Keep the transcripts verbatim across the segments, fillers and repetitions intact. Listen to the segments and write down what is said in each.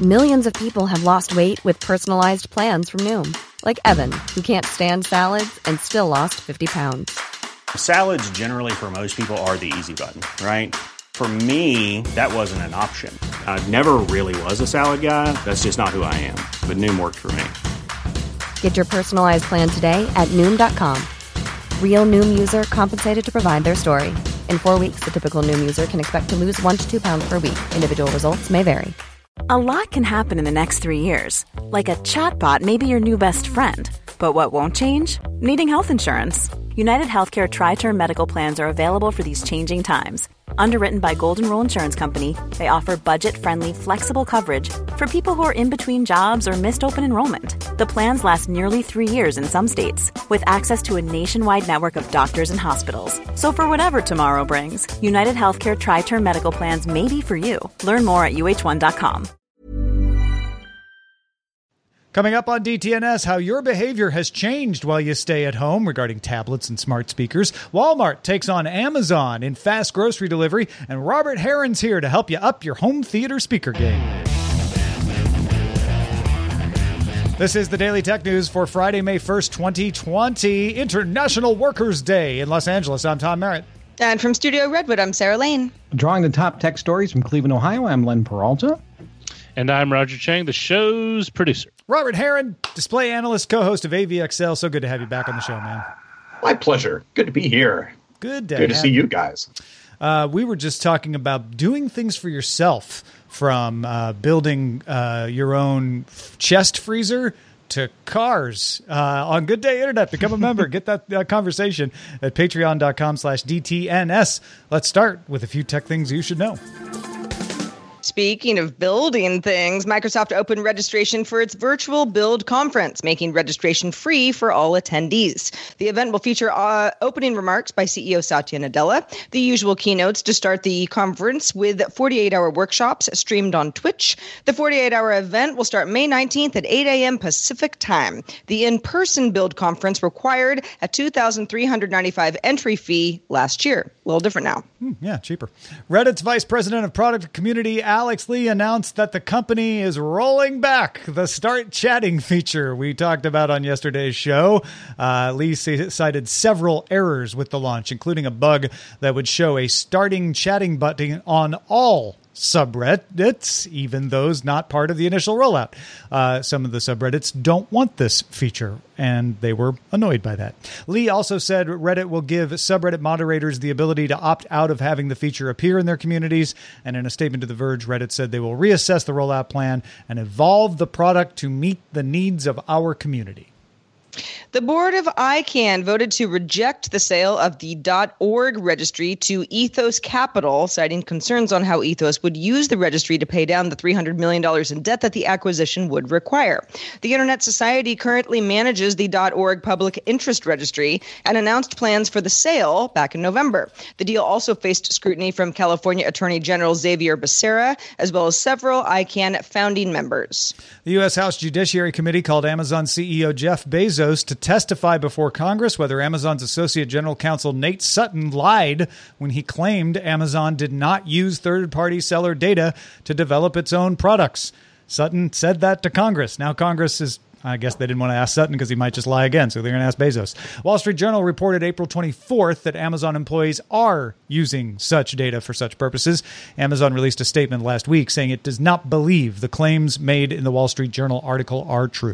Millions of people have lost weight with personalized plans from Noom. Like Evan, who can't stand salads and still lost fifty pounds. Salads generally for most people are the easy button, right? For me, that wasn't an option. I never really was a salad guy. That's just not who I am. But Noom worked for me. Get your personalized plan today at Noom dot com. Real Noom user compensated to provide their story. In four weeks, the typical Noom user can expect to lose one to two pounds per week. Individual results may vary. A lot can happen in the next three years. Like a chatbot may be your new best friend. But what won't change? Needing health insurance. United Healthcare Tri-Term Medical Plans are available for these changing times. Underwritten by Golden Rule Insurance Company, they offer budget-friendly, flexible coverage for people who are in between jobs or missed open enrollment. The plans last nearly three years in some states, with access to a nationwide network of doctors and hospitals. So for whatever tomorrow brings, United Healthcare Tri-Term Medical Plans may be for you. Learn more at U H one dot com. Coming up on D T N S, how your behavior has changed while you stay at home regarding tablets and smart speakers. Walmart takes on Amazon in fast grocery delivery, and Robert Heron's here to help you up your home theater speaker game. This is the Daily Tech News for Friday, May first, twenty twenty, International Workers' Day in Los Angeles. I'm Tom Merritt. And from Studio Redwood, I'm Sarah Lane. Drawing the top tech stories from Cleveland, Ohio, I'm Len Peralta. And I'm Roger Chang, the show's producer. Robert Heron, display analyst, co-host of A V X L. So good to have you back on the show, man. My pleasure. Good to be here. Good to, good to see you guys. Uh, we were just talking about doing things for yourself, from uh, building uh, your own chest freezer to cars uh, on Good Day Internet. Become a member. Get that uh, conversation at patreon.com slash DTNS. Let's start with a few tech things you should know. Speaking of building things, Microsoft opened registration for its virtual build conference, making registration free for all attendees. The event will feature uh, opening remarks by C E O Satya Nadella, the usual keynotes to start the conference with forty-eight hour workshops streamed on Twitch. The forty-eight hour event will start May nineteenth at eight a.m. Pacific time. The in-person build conference required a two thousand three hundred ninety-five dollars entry fee last year. A little different now. Hmm, yeah, cheaper. Reddit's Vice President of Product Community, Alex Lee, announced that the company is rolling back the Start Chatting feature we talked about on yesterday's show. Uh, Lee cited several errors with the launch, including a bug that would show a starting chatting button on all subreddits, even those not part of the initial rollout. Uh, some of the subreddits don't want this feature, and they were annoyed by that. Lee also said Reddit will give subreddit moderators the ability to opt out of having the feature appear in their communities, and in a statement to The Verge, Reddit said they will reassess the rollout plan and evolve the product to meet the needs of our community. The board of I CANN voted to reject the sale of the .org registry to Ethos Capital, citing concerns on how Ethos would use the registry to pay down the three hundred million dollars in debt that the acquisition would require. The Internet Society currently manages the .org public interest registry and announced plans for the sale back in November. The deal also faced scrutiny from California Attorney General Xavier Becerra, as well as several I CANN founding members. The U S House Judiciary Committee called Amazon C E O Jeff Bezos to testify before Congress whether Amazon's Associate General Counsel Nate Sutton lied when he claimed Amazon did not use third-party seller data to develop its own products. Sutton said that to Congress. Now Congress is, I guess they didn't want to ask Sutton because he might just lie again, so they're going to ask Bezos. Wall Street Journal reported April twenty-fourth that Amazon employees are using such data for such purposes. Amazon released a statement last week saying it does not believe the claims made in the Wall Street Journal article are true.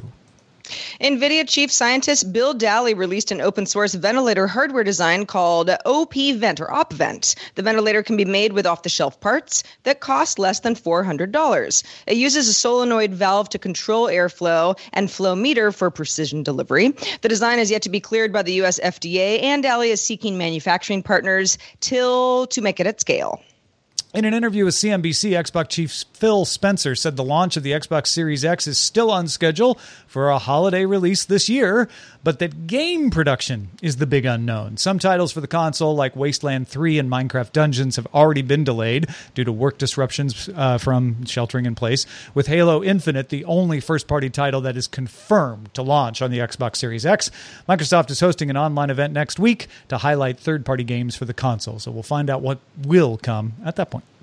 NVIDIA chief scientist Bill Dally released an open-source ventilator hardware design called OpVent or OpVent. The ventilator can be made with off-the-shelf parts that cost less than four hundred dollars. It uses a solenoid valve to control airflow and flow meter for precision delivery. The design is yet to be cleared by the U S F D A, and Dally is seeking manufacturing partners till to make it at scale. In an interview with C N B C, Xbox chief Phil Spencer said the launch of the Xbox Series X is still on schedule for a holiday release this year, but that game production is the big unknown. Some titles for the console, like Wasteland three and Minecraft Dungeons, have already been delayed due to work disruptions uh, from sheltering in place, with Halo Infinite the only first-party title that is confirmed to launch on the Xbox Series X. Microsoft is hosting an online event next week to highlight third-party games for the console, so we'll find out what will come at that point.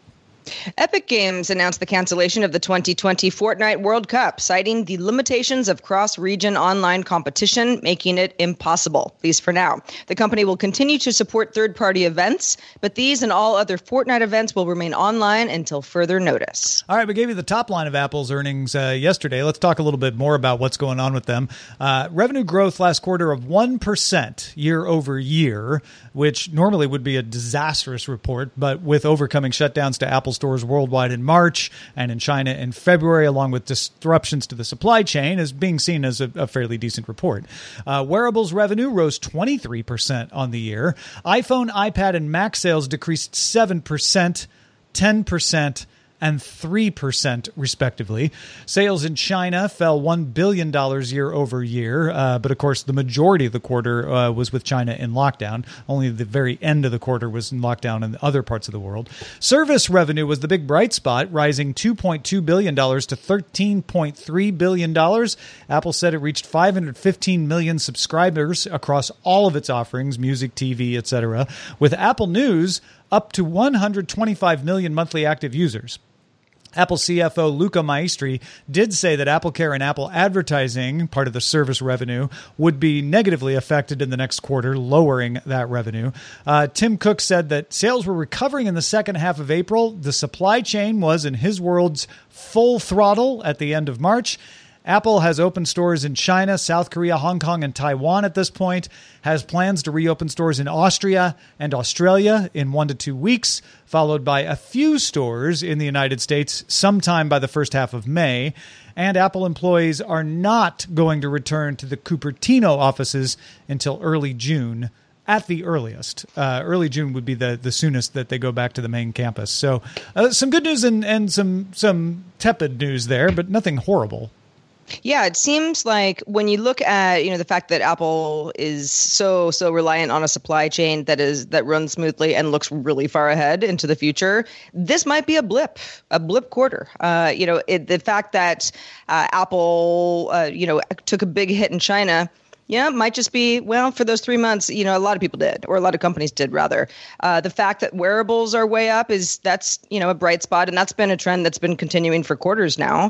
Epic Games announced the cancellation of the twenty twenty Fortnite World Cup, citing the limitations of cross-region online competition, making it impossible, at least for now. The company will continue to support third-party events, but these and all other Fortnite events will remain online until further notice. All right, we gave you the top line of Apple's earnings uh, yesterday. Let's talk a little bit more about what's going on with them. Uh, revenue growth last quarter of one percent year over year, which normally would be a disastrous report, but with overcoming shutdowns to Apple stores worldwide in March and in China in February, along with disruptions to the supply chain, is being seen as a, a fairly decent report. Uh, wearables revenue rose twenty-three percent on the year. iPhone, iPad, and Mac sales decreased seven percent, ten percent, and three percent respectively. Sales in China fell one billion dollars year over year, uh, but of course the majority of the quarter uh, was with China in lockdown. Only the very end of the quarter was in lockdown in other parts of the world. Service revenue was the big bright spot, rising two point two billion dollars to thirteen point three billion dollars. Apple said it reached five hundred fifteen million subscribers across all of its offerings, music, T V, et cetera, with Apple News up to one hundred twenty-five million monthly active users. Apple C F O Luca Maestri did say that AppleCare and Apple advertising, part of the service revenue, would be negatively affected in the next quarter, lowering that revenue. Uh, Tim Cook said that sales were recovering in the second half of April. The supply chain was, in his words, full throttle at the end of March. Apple has opened stores in China, South Korea, Hong Kong, and Taiwan at this point, has plans to reopen stores in Austria and Australia in one to two weeks, followed by a few stores in the United States sometime by the first half of May. And Apple employees are not going to return to the Cupertino offices until early June. At the earliest. Uh, early June would be the, the soonest that they go back to the main campus. So uh, some good news and, and some some tepid news there, but nothing horrible. Yeah, it seems like when you look at, you know, the fact that Apple is so, so reliant on a supply chain that is that runs smoothly and looks really far ahead into the future, this might be a blip, a blip quarter. Uh, you know, it, the fact that uh, Apple, uh, you know, took a big hit in China, yeah, it might just be, well, for those three months, you know, a lot of people did, or a lot of companies did, rather. Uh, the fact that wearables are way up is, that's, you know, a bright spot, and that's been a trend that's been continuing for quarters now.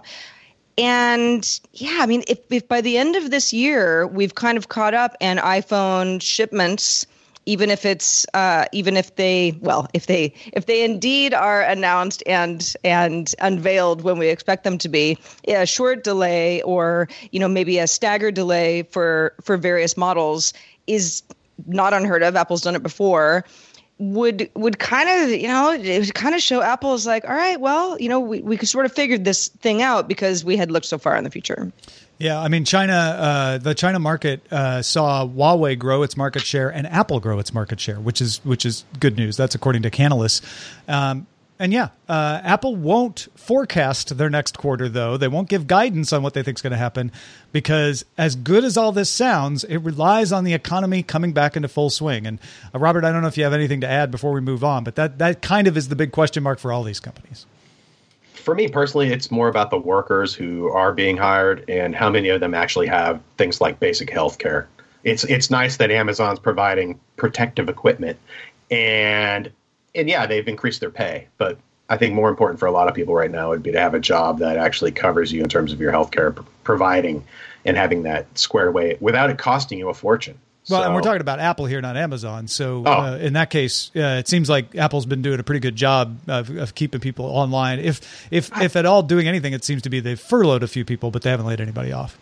And yeah, I mean, if, if by the end of this year, we've kind of caught up and iPhone shipments, even if it's, uh, even if they, well, if they, if they indeed are announced and, and unveiled when we expect them to be, yeah, a short delay or, you know, maybe a staggered delay for, for various models is not unheard of. Apple's done it before. would would kind of, you know, it would kind of show Apple is like, all right, well, you know, we, we could sort of figured this thing out because we had looked so far in the future. Yeah, I mean, China, uh, the China market uh, saw Huawei grow its market share and Apple grow its market share, which is which is good news. That's according to Canalys. Um, and yeah, uh, Apple won't forecast their next quarter, though. They won't give guidance on what they think is going to happen because as good as all this sounds, it relies on the economy coming back into full swing. And uh, Robert, I don't know if you have anything to add before we move on, but that, that kind of is the big question mark for all these companies. For me personally, it's more about the workers who are being hired and how many of them actually have things like basic health care. It's it's nice that Amazon's providing protective equipment, and and yeah, they've increased their pay. But I think more important for a lot of people right now would be to have a job that actually covers you in terms of your health care p- providing and having that squared away without it costing you a fortune. Well, so, and we're talking about Apple here, not Amazon. So oh. uh, in that case, uh, it seems like Apple's been doing a pretty good job of, of keeping people online. If if if at all doing anything, it seems to be they've furloughed a few people, but they haven't laid anybody off.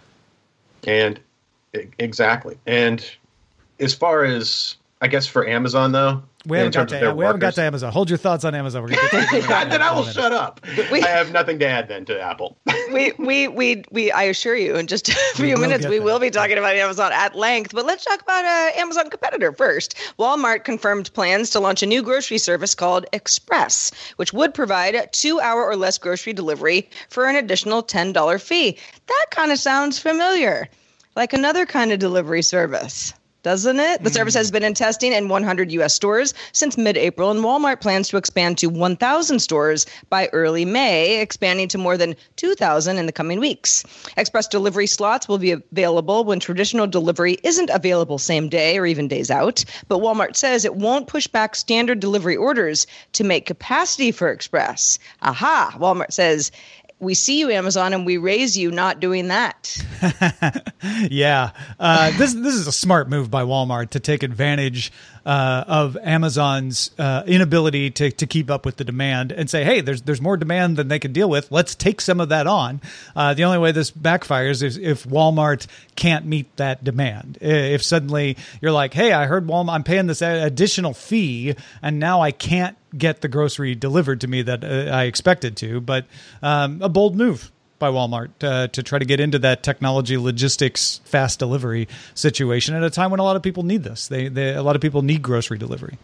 And exactly. And as far as, I guess, for Amazon, though, we haven't, got to, we haven't got to Amazon. Hold your thoughts on Amazon. We're gonna get to then I will shut up. We, I have nothing to add then to Apple. we, we, we, we, I assure you, in just a few minutes, we will be talking about Amazon at length. But let's talk about an Amazon competitor first. Walmart confirmed plans to launch a new grocery service called Express, which would provide a two-hour or less grocery delivery for an additional ten dollars fee. That kind of sounds familiar, like another kind of delivery service. doesn't it? The service has been in testing in one hundred U S stores since mid-April, and Walmart plans to expand to one thousand stores by early May, expanding to more than two thousand in the coming weeks. Express delivery slots will be available when traditional delivery isn't available same day or even days out, but Walmart says it won't push back standard delivery orders to make capacity for Express. Aha! Walmart says, we see you, Amazon, and we raise you not doing that. yeah. Uh, this this is a smart move by Walmart to take advantage uh, of Amazon's uh, inability to, to keep up with the demand and say, hey, there's there's more demand than they can deal with. Let's take some of that on. Uh, the only way this backfires is if Walmart can't meet that demand. If suddenly you're like, hey, I heard Walmart, I'm paying this additional fee, and now I can't get the grocery delivered to me that uh, I expected to. But um, a bold move by Walmart uh, to try to get into that technology, logistics, fast delivery situation at a time when a lot of people need this. They, they a lot of people need grocery delivery.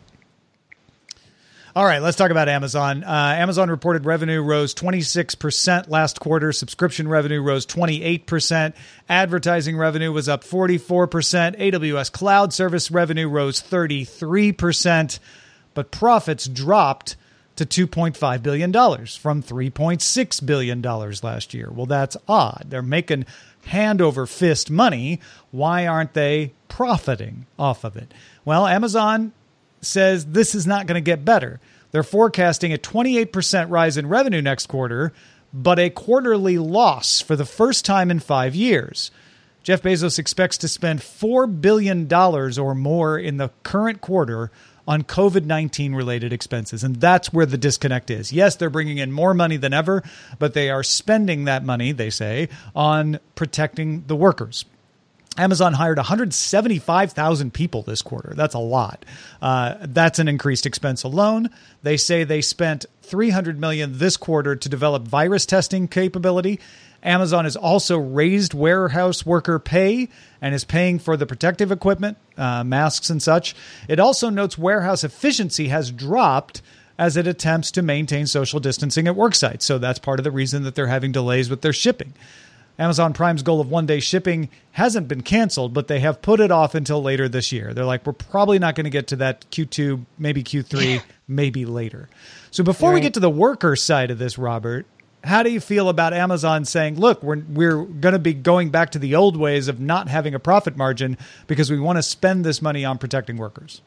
All right, let's talk about Amazon. Uh, Amazon reported revenue rose twenty-six percent last quarter. Subscription revenue rose twenty-eight percent. Advertising revenue was up forty-four percent. A W S cloud service revenue rose thirty-three percent. But profits dropped to two point five billion dollars from three point six billion dollars last year. Well, that's odd. They're making hand over fist money. Why aren't they profiting off of it? Well, Amazon says this is not going to get better. They're forecasting a twenty-eight percent rise in revenue next quarter, but a quarterly loss for the first time in five years. Jeff Bezos expects to spend four billion dollars or more in the current quarter on COVID nineteen related expenses. And that's where the disconnect is. Yes, they're bringing in more money than ever, but they are spending that money, they say, on protecting the workers. Amazon hired one hundred seventy-five thousand people this quarter. That's a lot. Uh, that's an increased expense alone. They say they spent three hundred million dollars this quarter to develop virus testing capability. Amazon has also raised warehouse worker pay and is paying for the protective equipment, uh, masks and such. It also notes warehouse efficiency has dropped as it attempts to maintain social distancing at work sites. So that's part of the reason that they're having delays with their shipping. Amazon Prime's goal of one-day shipping hasn't been canceled, but they have put it off until later this year. They're like, we're probably not going to get to that Q two, maybe Q three, maybe later. So before right. we get to the worker side of this, Robert, how do you feel about Amazon saying, look, we're we're going to be going back to the old ways of not having a profit margin because we want to spend this money on protecting workers?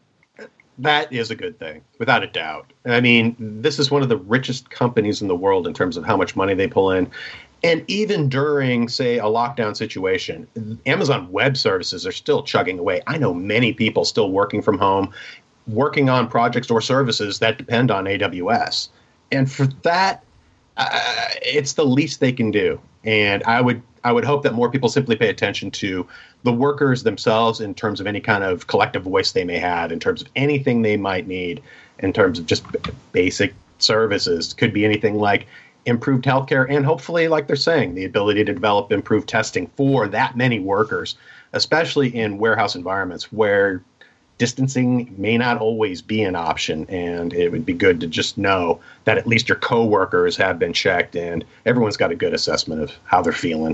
That is a good thing, without a doubt. I mean, this is one of the richest companies in the world in terms of how much money they pull in. And even during, say, a lockdown situation, Amazon Web Services are still chugging away. I know many people still working from home, working on projects or services that depend on A W S. And for that, uh, it's the least they can do. And I would I would hope that more people simply pay attention to the workers themselves in terms of any kind of collective voice they may have, in terms of anything they might need, in terms of just basic services. Could be anything like improved healthcare, and hopefully, like they're saying, the ability to develop improved testing for that many workers, especially in warehouse environments where distancing may not always be an option. And it would be good to just know that at least your coworkers have been checked and everyone's got a good assessment of how they're feeling.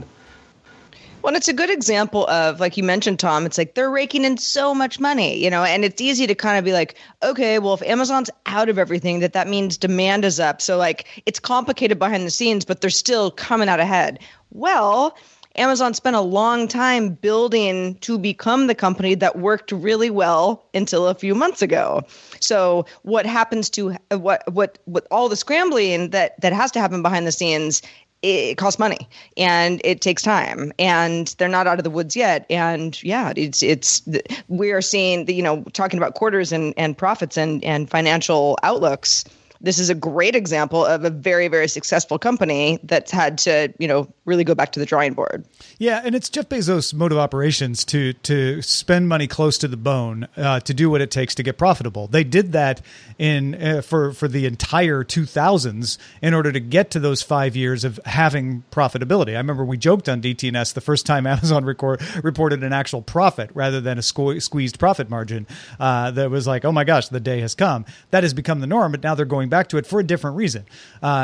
Well, it's a good example of, like you mentioned, Tom, it's like they're raking in so much money, you know, and it's easy to kind of be like, okay, well, if Amazon's out of everything, that that means demand is up. So like it's complicated behind the scenes, but they're still coming out ahead. Well, Amazon spent a long time building to become the company that worked really well until a few months ago. So what happens to what what what all the scrambling that that has to happen behind the scenes, it costs money and it takes time, and they're not out of the woods yet. And yeah, it's it's we are seeing the, you know, talking about quarters and, and profits and, and financial outlooks. This is a great example of a very, very successful company that's had to, you know, really go back to the drawing board. Yeah, and it's Jeff Bezos' mode of operations to to spend money close to the bone uh, to do what it takes to get profitable. They did that in uh, for for the entire two thousands in order to get to those five years of having profitability. I remember we joked on D T N S the first time Amazon record, reported an actual profit rather than a sque- squeezed profit margin. Uh, that was like, oh my gosh, the day has come. That has become the norm, but now they're going back to it for a different reason. Uh,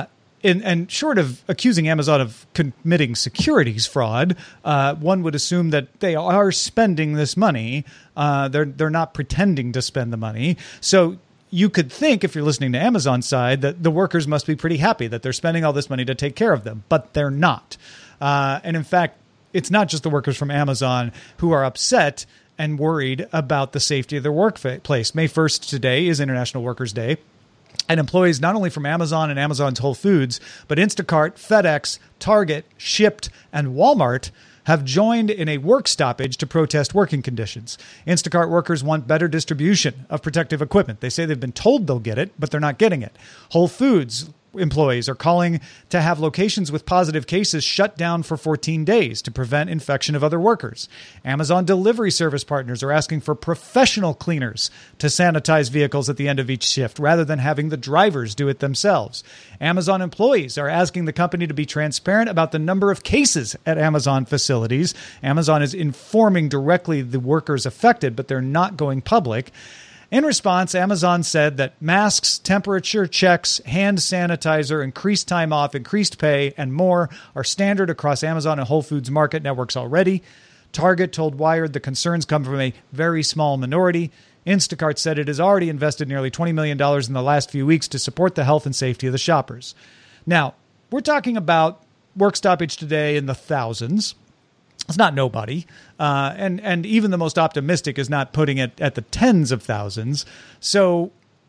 In, and short of accusing Amazon of committing securities fraud, uh, one would assume that they are spending this money. Uh, they're they're not pretending to spend the money. So you could think, if you're listening to Amazon's side, that the workers must be pretty happy that they're spending all this money to take care of them, but they're not. Uh, and in fact, it's not just the workers from Amazon who are upset and worried about the safety of their workplace. May first today is International Workers' Day. And employees not only from Amazon and Amazon's Whole Foods, but Instacart, FedEx, Target, Shipt, and Walmart have joined in a work stoppage to protest working conditions. Instacart workers want better distribution of protective equipment. They say they've been told they'll get it, but they're not getting it. Whole Foods employees are calling to have locations with positive cases shut down for fourteen days to prevent infection of other workers. Amazon delivery service partners are asking for professional cleaners to sanitize vehicles at the end of each shift rather than having the drivers do it themselves. Amazon employees are asking the company to be transparent about the number of cases at Amazon facilities. Amazon is informing directly the workers affected, but they're not going public. In response, Amazon said that masks, temperature checks, hand sanitizer, increased time off, increased pay, and more are standard across Amazon and Whole Foods market networks already. Target told Wired the concerns come from a very small minority. Instacart said it has already invested nearly twenty million dollars in the last few weeks to support the health and safety of the shoppers. Now, we're talking about work stoppage today in the thousands. It's not nobody. Uh, and, and even the most optimistic is not putting it at the tens of thousands. So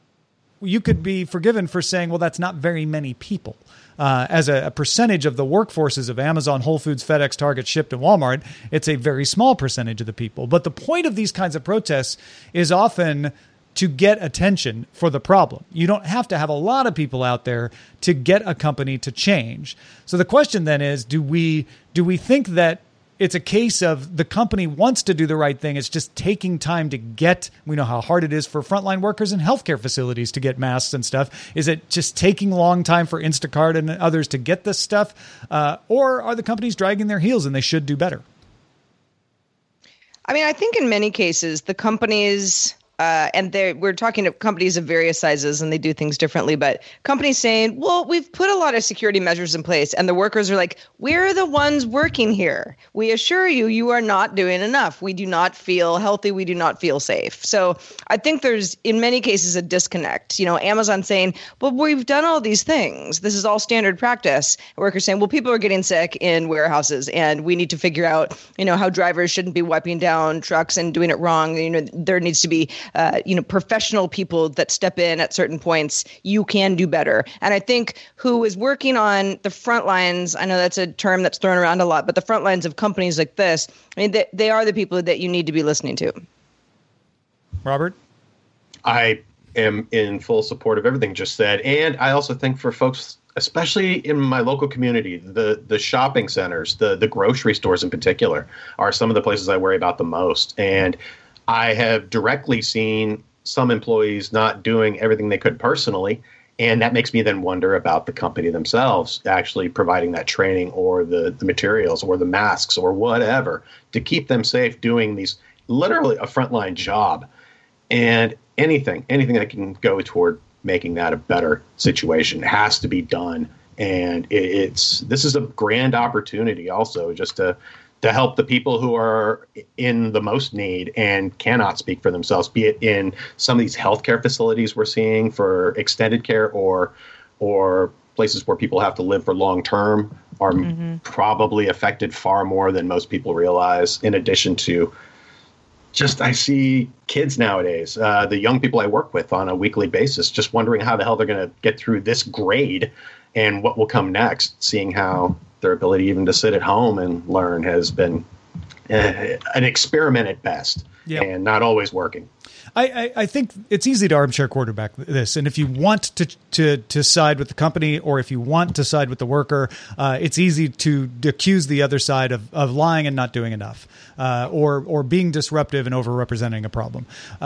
you could be forgiven for saying, well, that's not very many people. Uh, as a, a percentage of the workforces of Amazon, Whole Foods, FedEx, Target, Shipt, and Walmart, it's a very small percentage of the people. But the point of these kinds of protests is often to get attention for the problem. You don't have to have a lot of people out there to get a company to change. So the question then is, do we do we think that it's a case of the company wants to do the right thing. It's just taking time to get, we know how hard it is for frontline workers in healthcare facilities to get masks and stuff. Is it just taking a long time for Instacart and others to get this stuff? Uh, or are the companies dragging their heels and they should do better? I mean, I think in many cases, the companies... Uh, and we're talking to companies of various sizes and they do things differently, but companies saying, well, we've put a lot of security measures in place. And the workers are like, we're the ones working here. We assure you, you are not doing enough. We do not feel healthy. We do not feel safe. So I think there's, in many cases, a disconnect. You know, Amazon saying, well, we've done all these things. This is all standard practice. Workers saying, well, people are getting sick in warehouses and we need to figure out, you know, how drivers shouldn't be wiping down trucks and doing it wrong. You know, there needs to be Uh, you know, professional people that step in at certain points. You can do better. And I think who is working on the front lines, I know that's a term that's thrown around a lot, but the front lines of companies like this, I mean, they, they are the people that you need to be listening to. Robert? I am in full support of everything just said. And I also think for folks, especially in my local community, the the shopping centers, the the grocery stores in particular, are some of the places I worry about the most. And I have directly seen some employees not doing everything they could personally, and that makes me then wonder about the company themselves actually providing that training or the, the materials or the masks or whatever to keep them safe doing these literally a frontline job. And anything, anything that can go toward making that a better situation has to be done. And it, it's this is a grand opportunity also just to to help the people who are in the most need and cannot speak for themselves, be it in some of these healthcare facilities we're seeing for extended care or or places where people have to live for long term are mm-hmm. probably affected far more than most people realize. In addition to just, I see kids nowadays, uh, the young people I work with on a weekly basis, just wondering how the hell they're going to get through this grade and what will come next, seeing how their ability even to sit at home and learn has been uh, an experiment at best yep. and not always working. I, I, I think it's easy to armchair quarterback this. And if you want to to to side with the company or if you want to side with the worker, uh, it's easy to accuse the other side of, of lying and not doing enough uh, or or being disruptive and overrepresenting a problem. Uh,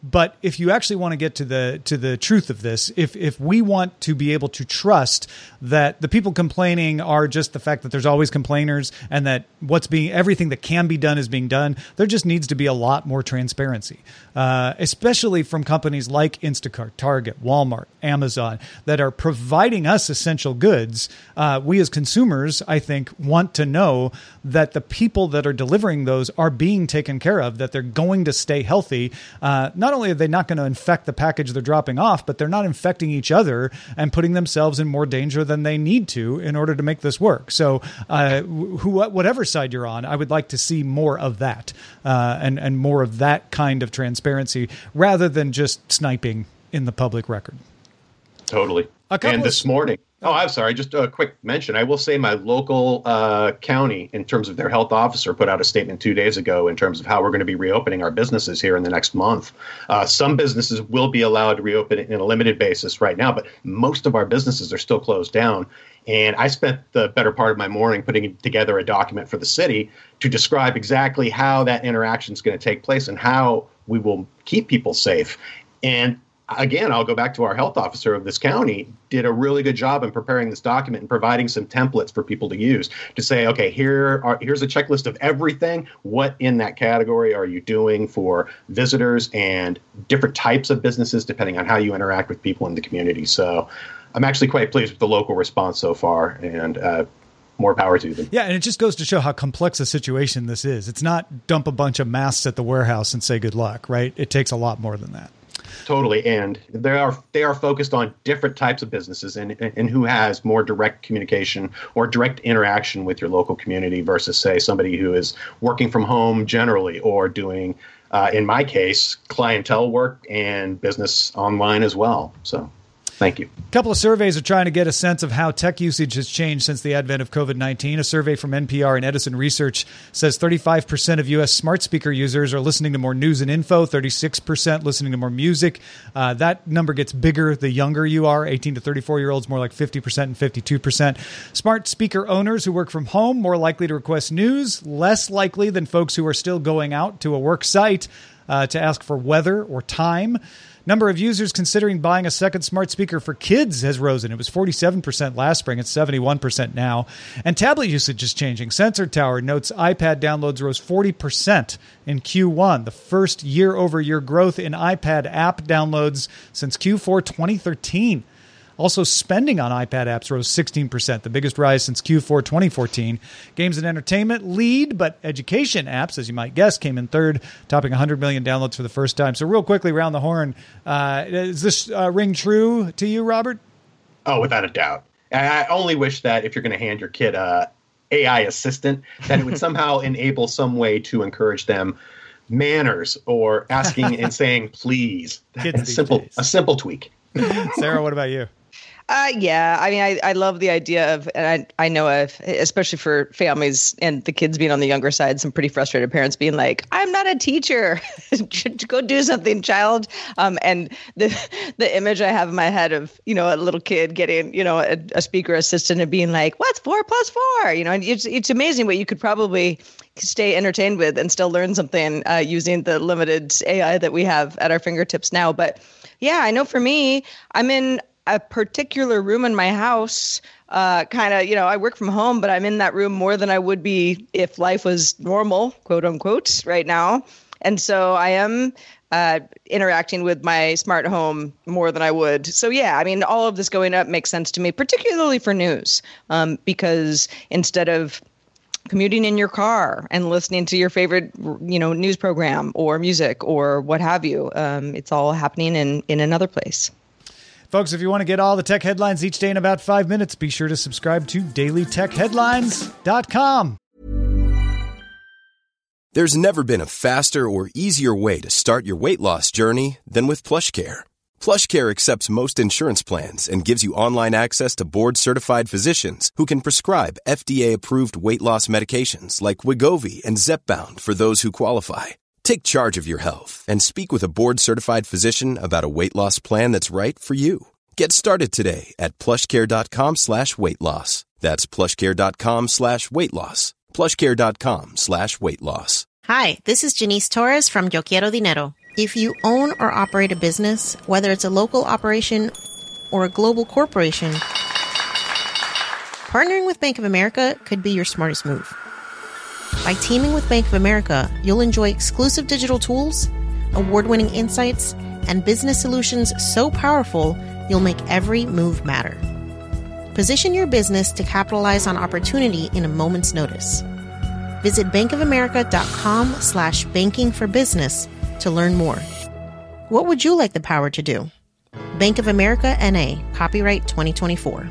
But if you actually want to get to the to the truth of this, if if we want to be able to trust that the people complaining are just the fact that there's always complainers and that what's being everything that can be done is being done, there just needs to be a lot more transparency, uh, especially from companies like Instacart, Target, Walmart, Amazon that are providing us essential goods. Uh, we as consumers, I think, want to know that the people that are delivering those are being taken care of, that they're going to stay healthy. Uh, not only are they not going to infect the package they're dropping off, but they're not infecting each other and putting themselves in more danger than they need to in order to make this work. So uh, who, whatever side you're on, I would like to see more of that uh, and, and more of that kind of transparency rather than just sniping in the public record. Totally. And this of- morning, oh, I'm sorry, just a quick mention. I will say my local uh, county, in terms of their health officer, put out a statement two days ago in terms of how we're going to be reopening our businesses here in the next month. Uh, some businesses will be allowed to reopen in a limited basis right now, but most of our businesses are still closed down. And I spent the better part of my morning putting together a document for the city to describe exactly how that interaction is going to take place and how we will keep people safe. And again, I'll go back to our health officer of this county, did a really good job in preparing this document and providing some templates for people to use to say, okay, here are here's a checklist of everything. What in that category are you doing for visitors and different types of businesses, depending on how you interact with people in the community? So I'm actually quite pleased with the local response so far, and uh, more power to them. Yeah, and it just goes to show how complex a situation this is. It's not dump a bunch of masks at the warehouse and say good luck, right? It takes a lot more than that. Totally, and they are they are focused on different types of businesses and, and who has more direct communication or direct interaction with your local community versus, say, somebody who is working from home generally or doing, uh, in my case, clientele work and business online as well. So. Thank you. A couple of surveys are trying to get a sense of how tech usage has changed since the advent of COVID nineteen. A survey from N P R and Edison Research says thirty-five percent of U S smart speaker users are listening to more news and info, thirty-six percent listening to more music. Uh, that number gets bigger the younger you are, eighteen to thirty-four-year-olds, more like fifty percent and fifty-two percent. Smart speaker owners who work from home, more likely to request news, less likely than folks who are still going out to a work site uh, to ask for weather or time. Number of users considering buying a second smart speaker for kids has risen. It was forty-seven percent last spring. It's seventy-one percent now. And tablet usage is changing. Sensor Tower notes iPad downloads rose forty percent in Q one, the first year-over-year growth in iPad app downloads since Q four twenty thirteen. Also, spending on iPad apps rose sixteen percent, the biggest rise since Q four twenty fourteen. Games and entertainment lead, but education apps, as you might guess, came in third, topping one hundred million downloads for the first time. So real quickly, round the horn, uh, does this uh, ring true to you, Robert? Oh, without a doubt. I only wish that if you're going to hand your kid a A I assistant, that it would somehow enable some way to encourage them manners or asking and saying please. A simple, days. a simple tweak. Sarah, what about you? Uh, yeah, I mean, I, I love the idea of, and I, I know of, especially for families and the kids being on the younger side, some pretty frustrated parents being like, I'm not a teacher. Go do something, child. Um, and the the image I have in my head of, you know, a little kid getting, you know, a, a speaker assistant and being like, what's four plus four? You know, and it's, it's amazing what you could probably stay entertained with and still learn something uh, using the limited A I that we have at our fingertips now. But yeah, I know for me, I'm in a particular room in my house, uh, kind of, you know, I work from home, but I'm in that room more than I would be if life was normal, quote unquote, right now. And so I am uh, interacting with my smart home more than I would. So, yeah, I mean, all of this going up makes sense to me, particularly for news, um, because instead of commuting in your car and listening to your favorite, you know, news program or music or what have you, um, it's all happening in, in another place. Folks, if you want to get all the tech headlines each day in about five minutes, be sure to subscribe to daily tech headlines dot com. There's never been a faster or easier way to start your weight loss journey than with PlushCare. PlushCare accepts most insurance plans and gives you online access to board-certified physicians who can prescribe F D A-approved weight loss medications like Wegovy and Zepbound for those who qualify. Take charge of your health and speak with a board-certified physician about a weight loss plan that's right for you. Get started today at plushcare.com slash weight loss. That's plushcare.com slash weight loss. plushcare.com slash weight loss. Hi, this is Janice Torres from Yo Quiero Dinero. If you own or operate a business, whether it's a local operation or a global corporation, partnering with Bank of America could be your smartest move. By teaming with Bank of America, you'll enjoy exclusive digital tools, award-winning insights, and business solutions so powerful, you'll make every move matter. Position your business to capitalize on opportunity in a moment's notice. Visit bankofamerica.com slash banking for business to learn more. What would you like the power to do? Bank of America N A, copyright twenty twenty-four.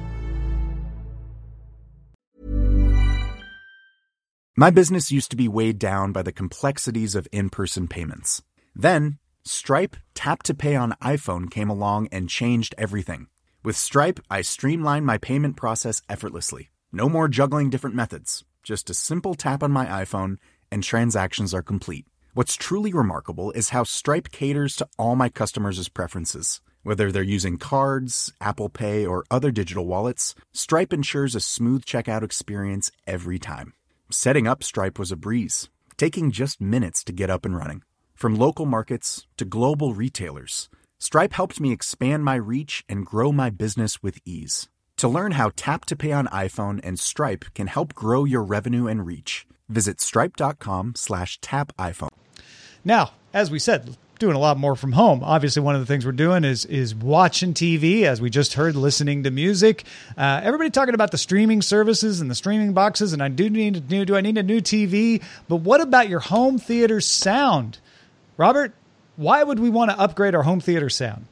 My business used to be weighed down by the complexities of in-person payments. Then, Stripe Tap to Pay on iPhone came along and changed everything. With Stripe, I streamlined my payment process effortlessly. No more juggling different methods. Just a simple tap on my iPhone and transactions are complete. What's truly remarkable is how Stripe caters to all my customers' preferences. Whether they're using cards, Apple Pay, or other digital wallets, Stripe ensures a smooth checkout experience every time. Setting up Stripe was a breeze, taking just minutes to get up and running. From local markets to global retailers, Stripe helped me expand my reach and grow my business with ease. To learn how Tap to Pay on iPhone and Stripe can help grow your revenue and reach, visit stripe.com slash tap iPhone. Now, as we said, doing a lot more from home. Obviously, one of the things we're doing is is watching T V, as we just heard, listening to music. Uh, everybody talking about the streaming services and the streaming boxes, and I do need a new, do I need a new T V? But what about your home theater sound? Robert, why would we want to upgrade our home theater sound?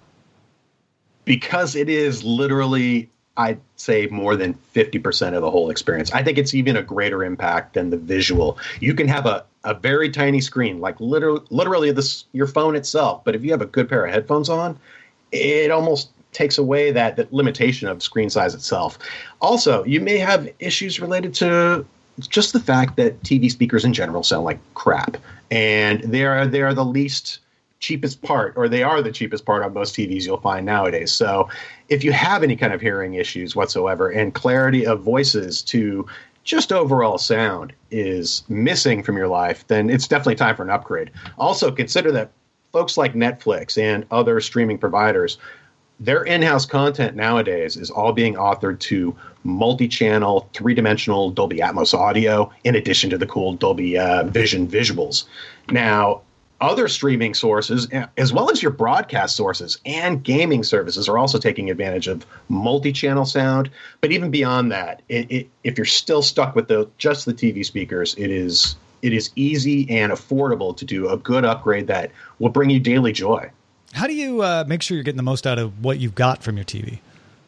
Because it is literally, I'd say, more than fifty percent of the whole experience. I think it's even a greater impact than the visual. You can have a, a very tiny screen, like literally, literally this, your phone itself. But if you have a good pair of headphones on, it almost takes away that, that limitation of screen size itself. Also, you may have issues related to just the fact that T V speakers in general sound like crap. And they are, they are the least cheapest part, or they are the cheapest part on most T Vs you'll find nowadays. So if you have any kind of hearing issues whatsoever and clarity of voices to just overall sound is missing from your life, then it's definitely time for an upgrade. Also, consider that folks like Netflix and other streaming providers, their in-house content nowadays is all being authored to multi-channel, three-dimensional Dolby Atmos audio, in addition to the cool Dolby uh, Vision visuals. Now, other streaming sources, as well as your broadcast sources and gaming services, are also taking advantage of multi-channel sound. But even beyond that, it, it, if you're still stuck with the, just the T V speakers, it is it is easy and affordable to do a good upgrade that will bring you daily joy. How do you uh, make sure you're getting the most out of what you've got from your T V?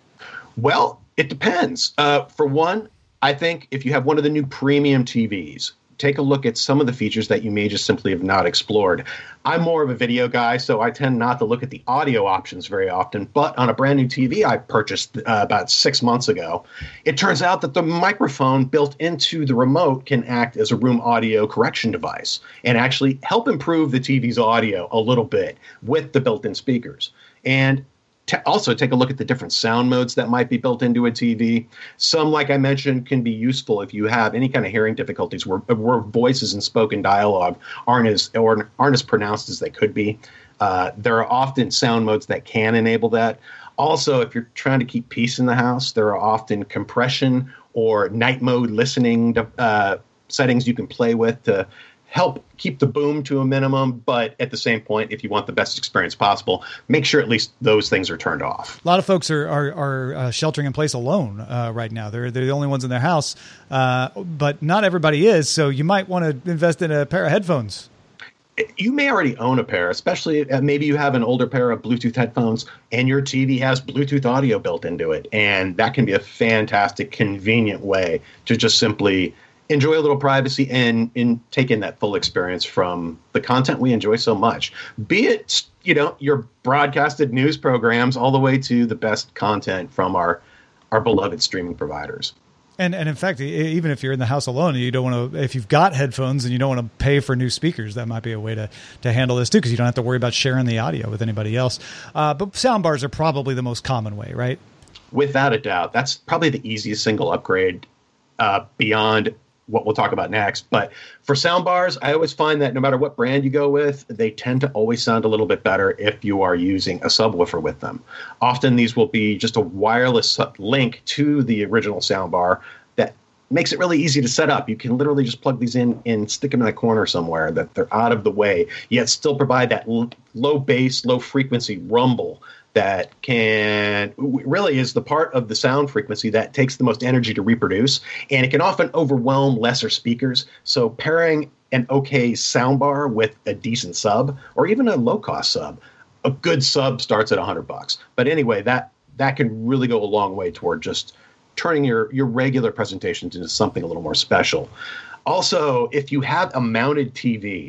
Well, it depends. Uh, for one, I think if you have one of the new premium T Vs, take a look at some of the features that you may just simply have not explored. I'm more of a video guy, so I tend not to look at the audio options very often. But on a brand new T V I purchased uh, about six months ago, it turns out that the microphone built into the remote can act as a room audio correction device and actually help improve the T V's audio a little bit with the built-in speakers. And T- also, take a look at the different sound modes that might be built into a T V. Some, like I mentioned, can be useful if you have any kind of hearing difficulties where, where voices and spoken dialogue aren't as or aren't as pronounced as they could be. Uh, there are often sound modes that can enable that. Also, if you're trying to keep peace in the house, there are often compression or night mode listening uh, settings you can play with to help keep the boom to a minimum, but at the same point, if you want the best experience possible, make sure at least those things are turned off. A lot of folks are are, are uh, sheltering in place alone uh, right now. They're they're the only ones in their house, uh, but not everybody is. So you might want to invest in a pair of headphones. You may already own a pair, especially uh, maybe you have an older pair of Bluetooth headphones and your T V has Bluetooth audio built into it, and that can be a fantastic, convenient way to just simply enjoy a little privacy and, and take in that full experience from the content we enjoy so much. Be it, you know, your broadcasted news programs all the way to the best content from our, our beloved streaming providers. And and in fact, even if you're in the house alone, you don't want to, if you've got headphones and you don't want to pay for new speakers, that might be a way to, to handle this too, because you don't have to worry about sharing the audio with anybody else. Uh, but sound bars are probably the most common way, right? Without a doubt. That's probably the easiest single upgrade uh, beyond what we'll talk about next. But for sound bars, I always find that no matter what brand you go with, they tend to always sound a little bit better if you are using a subwoofer with them. Often these will be just a wireless link to the original sound bar that makes it really easy to set up. You can literally just plug these in and stick them in a corner somewhere that they're out of the way, yet still provide that l- low bass, low frequency rumble that can really is the part of the sound frequency that takes the most energy to reproduce, and it can often overwhelm lesser speakers. So pairing an okay soundbar with a decent sub, or even a low-cost sub, a good sub starts at a hundred bucks. But anyway, that that can really go a long way toward just turning your your regular presentations into something a little more special. Also, if you have a mounted T V,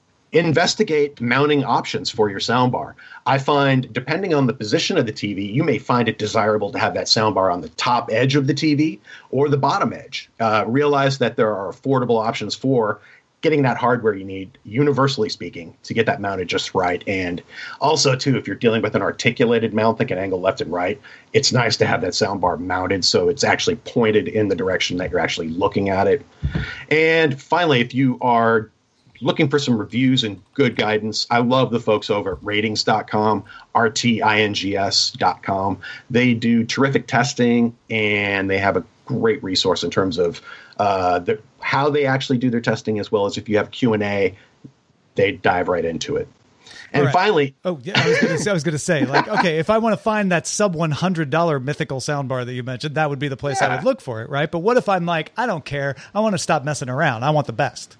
investigate mounting options for your soundbar. I find, depending on the position of the T V, you may find it desirable to have that soundbar on the top edge of the T V or the bottom edge. Uh, realize that there are affordable options for getting that hardware you need, universally speaking, to get that mounted just right. And also, too, if you're dealing with an articulated mount that can angle left and right, it's nice to have that soundbar mounted so it's actually pointed in the direction that you're actually looking at it. And finally, if you are looking for some reviews and good guidance, I love the folks over at ratings dot com, R T I N G S dot com. They do terrific testing, and they have a great resource in terms of uh, the, how they actually do their testing, as well as if you have Q and A, they dive right into it. And right. finally, oh yeah, I was going to I was going to say, like, okay, if I want to find that sub one hundred dollars mythical soundbar that you mentioned, that would be the place yeah. I would look for it, right? But what if I'm like, I don't care, I want to stop messing around, I want the best.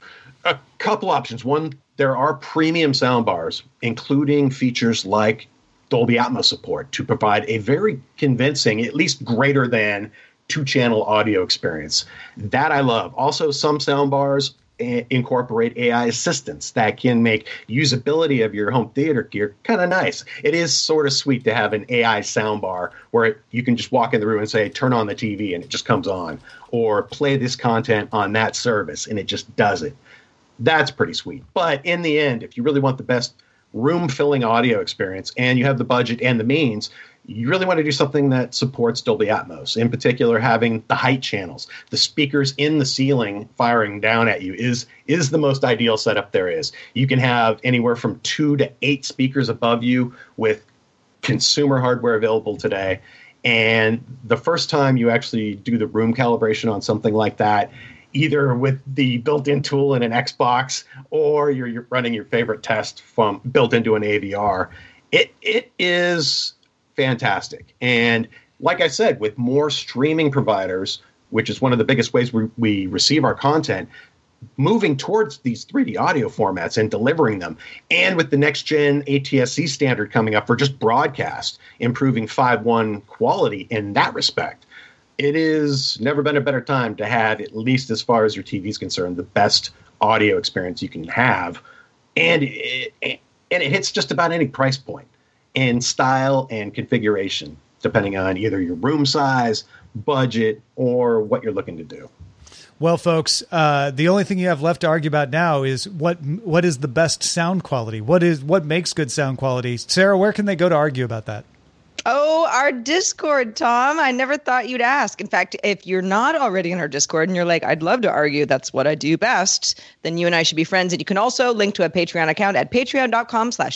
A couple options. One, there are premium soundbars, including features like Dolby Atmos support, to provide a very convincing, at least greater than two-channel audio experience. That I love. Also, some soundbars a- incorporate A I assistants that can make usability of your home theater gear kind of nice. It is sort of sweet to have an A I soundbar where it, you can just walk in the room and say, turn on the T V, and it just comes on, or play this content on that service, and it just does it. That's pretty sweet. But in the end, if you really want the best room-filling audio experience and you have the budget and the means, you really want to do something that supports Dolby Atmos. In particular, having the height channels, the speakers in the ceiling firing down at you is, is the most ideal setup there is. You can have anywhere from two to eight speakers above you with consumer hardware available today. And the first time you actually do the room calibration on something like that, either with the built-in tool in an Xbox or you're, you're running your favorite test from built into an A V R, it it is fantastic. And like I said, with more streaming providers, which is one of the biggest ways we, we receive our content, moving towards these three D audio formats and delivering them, and with the next-gen A T S C standard coming up for just broadcast, improving five one quality in that respect, it is never been a better time to have, at least as far as your T V is concerned, the best audio experience you can have. And it, and it hits just about any price point in style and configuration, depending on either your room size, budget, or what you're looking to do. Well, folks, uh, the only thing you have left to argue about now is what what is the best sound quality? What is what makes good sound quality? Sarah, where can they go to argue about that? Oh, our Discord, Tom. I never thought you'd ask. In fact, if you're not already in our Discord and you're like, I'd love to argue, that's what I do best, then you and I should be friends. And you can also link to a Patreon account at patreon.com slash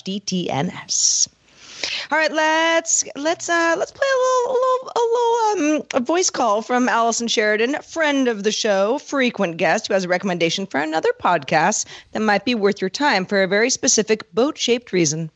DTNS. All right, let's let's uh, let's play a little a little, a little um, a voice call from Allison Sheridan, friend of the show, frequent guest, who has a recommendation for another podcast that might be worth your time for a very specific boat-shaped reason.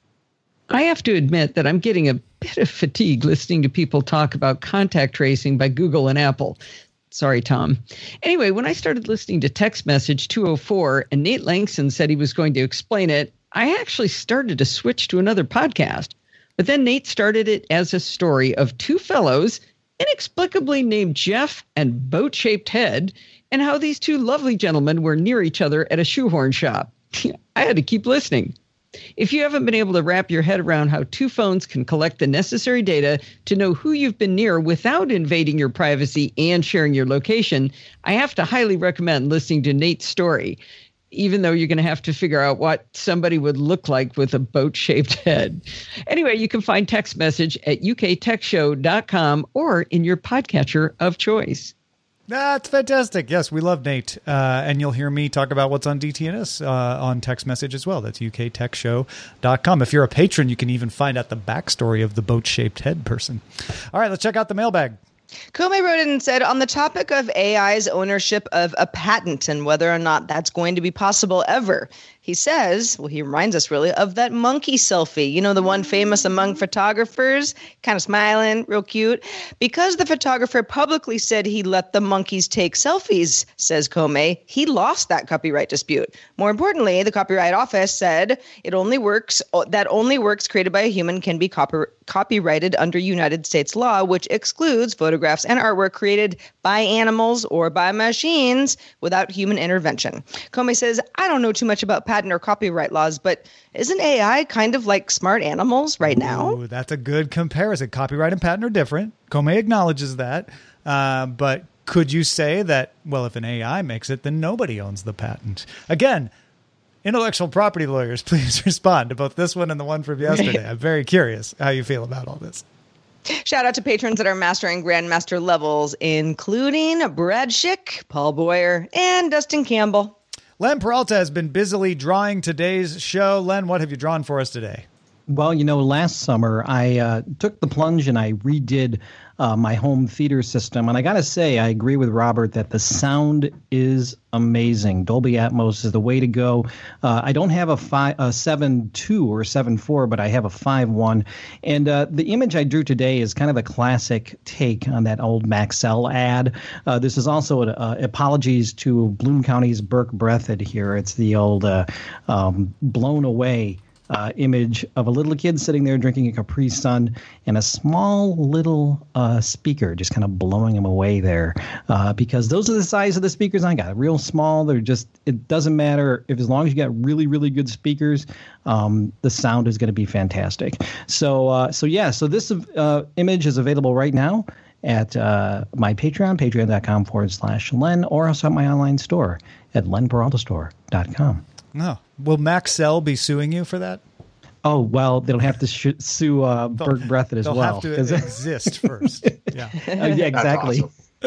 I have to admit that I'm getting a bit of fatigue listening to people talk about contact tracing by Google and Apple. Sorry, Tom. Anyway, when I started listening to Text Message two oh four and Nate Langston said he was going to explain it, I actually started to switch to another podcast. But then Nate started it as a story of two fellows inexplicably named Jeff and Boat-Shaped Head, and how these two lovely gentlemen were near each other at a shoehorn shop. I had to keep listening. If you haven't been able to wrap your head around how two phones can collect the necessary data to know who you've been near without invading your privacy and sharing your location, I have to highly recommend listening to Nate's story, even though you're going to have to figure out what somebody would look like with a boat-shaped head. Anyway, you can find Text Message at u k tech show dot com or in your podcatcher of choice. That's fantastic. Yes, we love Nate. Uh, and you'll hear me talk about what's on D T N S uh, on text message as well. That's U K tech show dot com. If you're a patron, you can even find out the backstory of the boat-shaped head person. All right, let's check out the mailbag. Comey wrote in and said, on the topic of A I's ownership of a patent and whether or not that's going to be possible ever, he says, well, he reminds us really of that monkey selfie, you know, the one famous among photographers, kind of smiling, real cute. Because the photographer publicly said he let the monkeys take selfies, says Comey, he lost that copyright dispute. More importantly, the Copyright Office said it only works, that only works created by a human can be copy, copyrighted under United States law, which excludes photographs and artwork created by animals or by machines without human intervention. Comey says, I don't know too much about patent or copyright laws, but isn't A I kind of like smart animals right now? Ooh, that's a good comparison. Copyright and patent are different. Comey acknowledges that. Uh, but could you say that, well, if an A I makes it, then nobody owns the patent? Again, intellectual property lawyers, please respond to both this one and the one from yesterday. I'm very curious how you feel about all this. Shout out to patrons at our master and grandmaster levels, including Brad Schick, Paul Boyer, and Dustin Campbell. Len Peralta has been busily drawing today's show. Len, what have you drawn for us today? Well, you know, last summer I uh, took the plunge and I redid uh, my home theater system. And I got to say, I agree with Robert that the sound is amazing. Dolby Atmos is the way to go. Uh, I don't have a, five, a seven two or seven four, but I have a five one. And uh, the image I drew today is kind of a classic take on that old Maxell ad. Uh, this is also a, uh, apologies to Bloom County's Burke Breathed here. It's the old uh, um, blown away Uh, image of a little kid sitting there drinking a Capri Sun and a small little uh, speaker just kind of blowing him away there uh, because those are the size of the speakers I got. Real small. They're just, it doesn't matter if as long as you got really, really good speakers, um, the sound is going to be fantastic. So, uh, so yeah, so this uh, image is available right now at uh, my Patreon, patreon.com forward slash Len, or also at my online store at len peralta store dot com. No. Will Maxell be suing you for that? Oh, well, they'll have to sh- sue uh, Burke Breathed as they'll well. They'll have to exist first. Yeah, uh, yeah, exactly.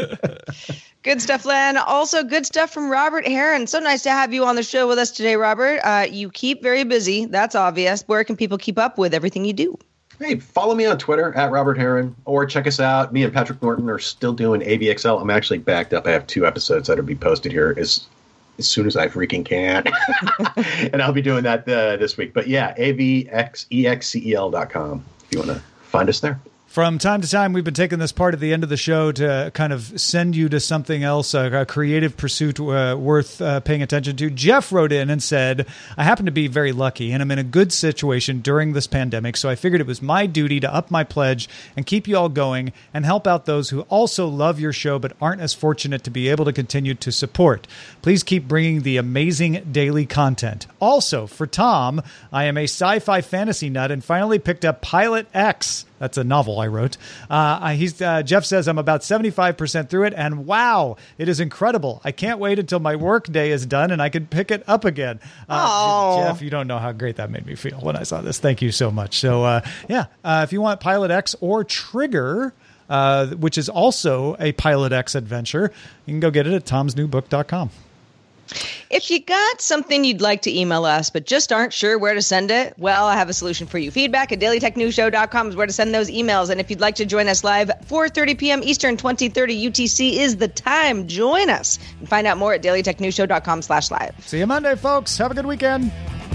Good stuff, Len. Also, good stuff from Robert Heron. So nice to have you on the show with us today, Robert. Uh, you keep very busy. That's obvious. Where can people keep up with everything you do? Hey, follow me on Twitter at Robert Heron, or check us out. Me and Patrick Norton are still doing A V X L. I'm actually backed up. I have two episodes that will be posted here as, as soon as I freaking can. And I'll be doing that uh, this week. But yeah, A V X E X C E L dot com if you want to find us there. From time to time, we've been taking this part at the end of the show to kind of send you to something else, a, a creative pursuit uh, worth uh, paying attention to. Jeff wrote in and said, I happen to be very lucky, and I'm in a good situation during this pandemic, so I figured it was my duty to up my pledge and keep you all going and help out those who also love your show but aren't as fortunate to be able to continue to support. Please keep bringing the amazing daily content. Also, for Tom, I am a sci-fi fantasy nut and finally picked up Pilot X. That's a novel I wrote. Uh, he's uh, Jeff says I'm about seventy-five percent through it, and wow, it is incredible. I can't wait until my work day is done and I can pick it up again. Uh, Jeff, you don't know how great that made me feel when I saw this. Thank you so much. So, uh, yeah, uh, if you want Pilot X or Trigger, uh, which is also a Pilot X adventure, you can go get it at toms new book dot com. If you got something you'd like to email us but just aren't sure where to send it, well, I have a solution for you. Feedback at daily tech news show dot com is where to send those emails. And if you'd like to join us live, four thirty p.m. Eastern, twenty thirty U T C is the time. Join us and find out more at daily tech news show dot com slash live. See you Monday, folks. Have a good weekend.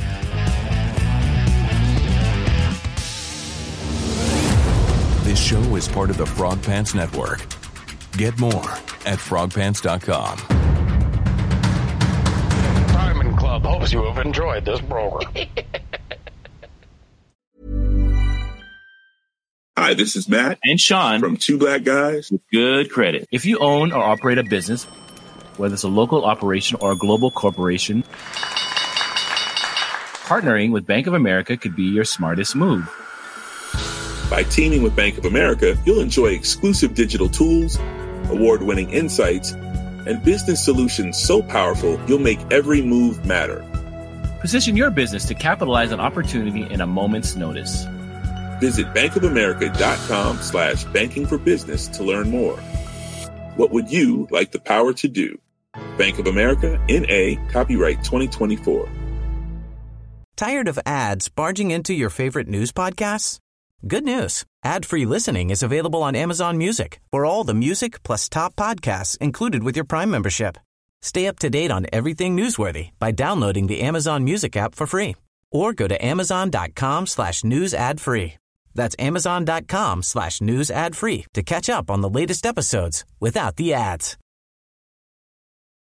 This show is part of the Frog Pants Network. Get more at frog pants dot com. Club hopes you have enjoyed this program. Hi, this is Matt and Sean from Two Black Guys with Good Credit. If you own or operate a business, whether it's a local operation or a global corporation, partnering with Bank of America could be your smartest move. By teaming with Bank of America, you'll enjoy exclusive digital tools, award-winning insights, and business solutions so powerful you'll make every move matter. Position your business to capitalize on opportunity in a moment's notice. Visit bankofamerica.com slash banking for business to learn more. What would you like the power to do? Bank of America, N A, copyright twenty twenty-four. Tired of ads barging into your favorite news podcasts? Good news. Ad-free listening is available on Amazon Music for all the music plus top podcasts included with your Prime membership. Stay up to date on everything newsworthy by downloading the Amazon Music app for free or go to amazon.com slash news ad free. That's amazon.com slash news ad free to catch up on the latest episodes without the ads.